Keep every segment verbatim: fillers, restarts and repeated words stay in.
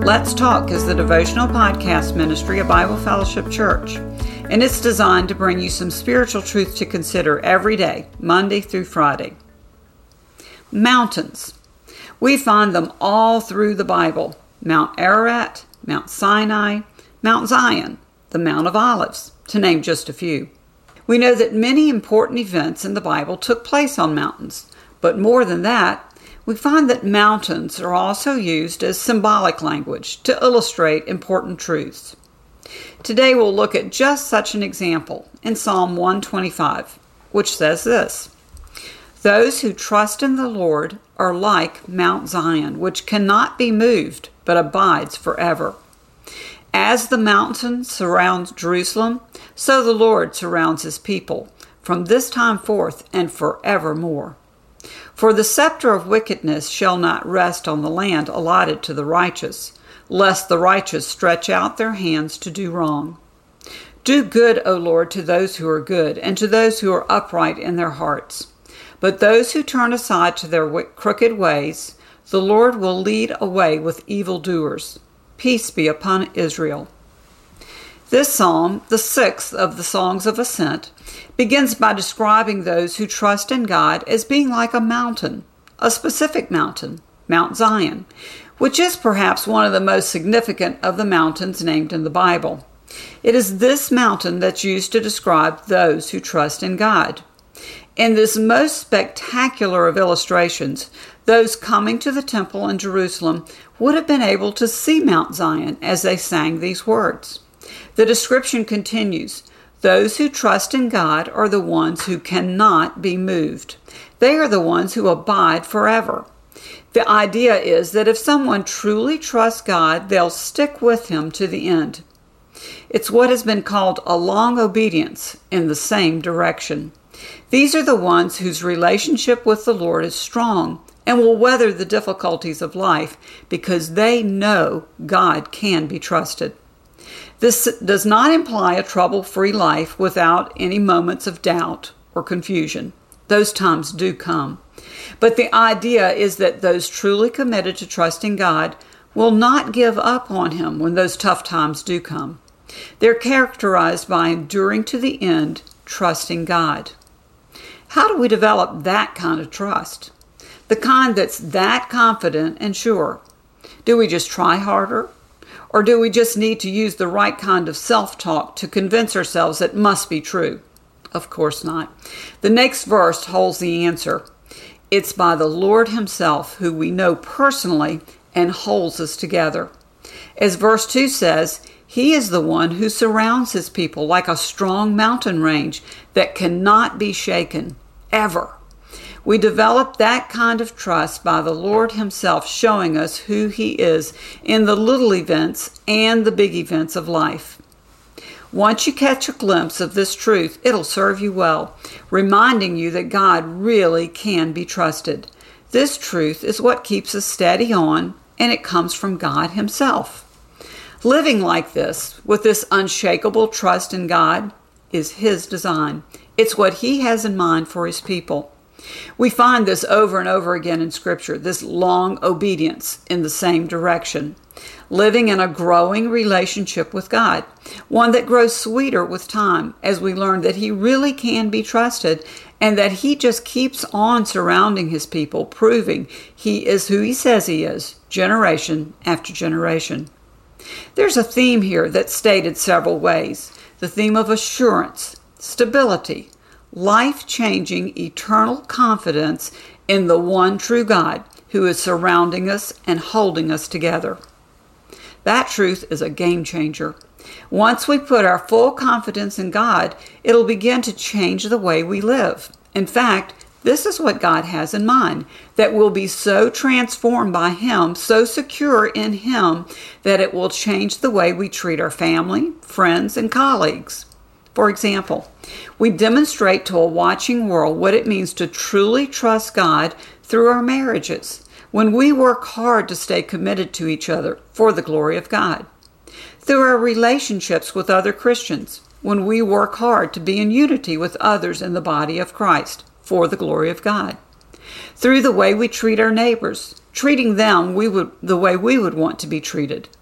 Let's Talk is the devotional podcast ministry of Bible Fellowship Church, and it's designed to bring you some spiritual truth to consider every day, Monday through Friday. Mountains. We find them all through the Bible. Mount Ararat, Mount Sinai, Mount Zion, the Mount of Olives, to name just a few. We know that many important events in the Bible took place on mountains, but more than that, we find that mountains are also used as symbolic language to illustrate important truths. Today we'll look at just such an example in Psalm one twenty-five, which says this: "Those who trust in the Lord are like Mount Zion, which cannot be moved, but abides forever. As the mountain surrounds Jerusalem, so the Lord surrounds his people, from this time forth and forevermore. For the scepter of wickedness shall not rest on the land allotted to the righteous, lest the righteous stretch out their hands to do wrong. Do good, O Lord, to those who are good, and to those who are upright in their hearts. But those who turn aside to their crooked ways, the Lord will lead away with evildoers. Peace be upon Israel." This psalm, the sixth of the Songs of Ascent, begins by describing those who trust in God as being like a mountain, a specific mountain, Mount Zion, which is perhaps one of the most significant of the mountains named in the Bible. It is this mountain that's used to describe those who trust in God. In this most spectacular of illustrations, those coming to the temple in Jerusalem would have been able to see Mount Zion as they sang these words. The description continues: "Those who trust in God are the ones who cannot be moved. They are the ones who abide forever." The idea is that if someone truly trusts God, they'll stick with him to the end. It's what has been called a long obedience in the same direction. These are the ones whose relationship with the Lord is strong and will weather the difficulties of life because they know God can be trusted. This does not imply a trouble-free life without any moments of doubt or confusion. Those times do come. But the idea is that those truly committed to trusting God will not give up on him when those tough times do come. They're characterized by enduring to the end, trusting God. How do we develop that kind of trust? The kind that's that confident and sure. Do we just try harder? Or do we just need to use the right kind of self-talk to convince ourselves it must be true? Of course not. The next verse holds the answer. It's by the Lord himself who we know personally and holds us together. As verse two says, he is the one who surrounds his people like a strong mountain range that cannot be shaken, ever. We develop that kind of trust by the Lord himself showing us who he is in the little events and the big events of life. Once you catch a glimpse of this truth, it'll serve you well, reminding you that God really can be trusted. This truth is what keeps us steady on, and it comes from God himself. Living like this, with this unshakable trust in God, is his design. It's what he has in mind for his people. We find this over and over again in Scripture, this long obedience in the same direction. Living in a growing relationship with God, one that grows sweeter with time as we learn that he really can be trusted and that he just keeps on surrounding his people, proving he is who he says he is, generation after generation. There's a theme here that's stated several ways. The theme of assurance, stability, life-changing, eternal confidence in the one true God who is surrounding us and holding us together. That truth is a game changer. Once we put our full confidence in God, it'll begin to change the way we live. In fact, this is what God has in mind, that we'll be so transformed by him, so secure in him, that it will change the way we treat our family, friends, and colleagues. For example, we demonstrate to a watching world what it means to truly trust God through our marriages, when we work hard to stay committed to each other for the glory of God. Through our relationships with other Christians, when we work hard to be in unity with others in the body of Christ for the glory of God. Through the way we treat our neighbors, treating them we would the way we would want to be treated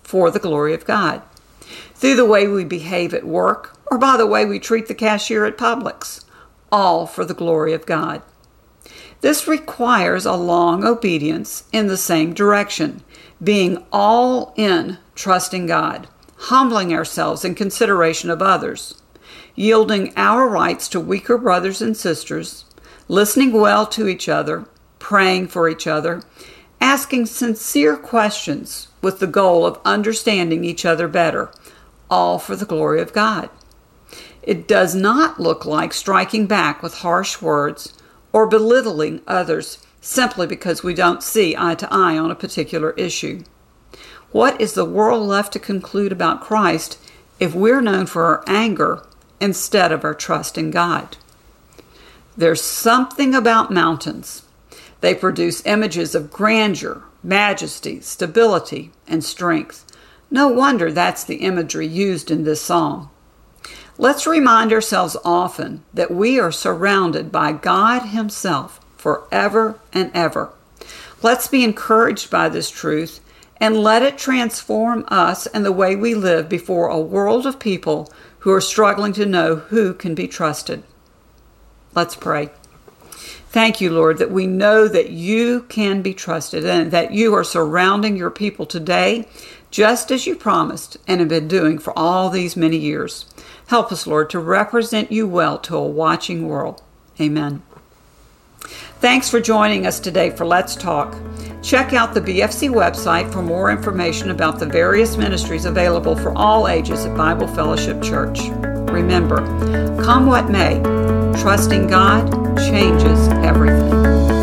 for the glory of God. Through the way we behave at work or by the way we treat the cashier at Publix, all for the glory of God. This requires a long obedience in the same direction, being all in trusting God, humbling ourselves in consideration of others, yielding our rights to weaker brothers and sisters, listening well to each other, praying for each other, asking sincere questions with the goal of understanding each other better, all for the glory of God. It does not look like striking back with harsh words or belittling others simply because we don't see eye to eye on a particular issue. What is the world left to conclude about Christ if we're known for our anger instead of our trust in God? There's something about mountains. They produce images of grandeur, majesty, stability, and strength. No wonder that's the imagery used in this song. Let's remind ourselves often that we are surrounded by God Himself forever and ever. Let's be encouraged by this truth and let it transform us and the way we live before a world of people who are struggling to know who can be trusted. Let's pray. Thank you, Lord, that we know that you can be trusted and that you are surrounding your people today just as you promised and have been doing for all these many years. Help us, Lord, to represent you well to a watching world. Amen. Thanks for joining us today for Let's Talk. Check out the B F C website for more information about the various ministries available for all ages at Bible Fellowship Church. Remember, come what may, trusting God changes everything.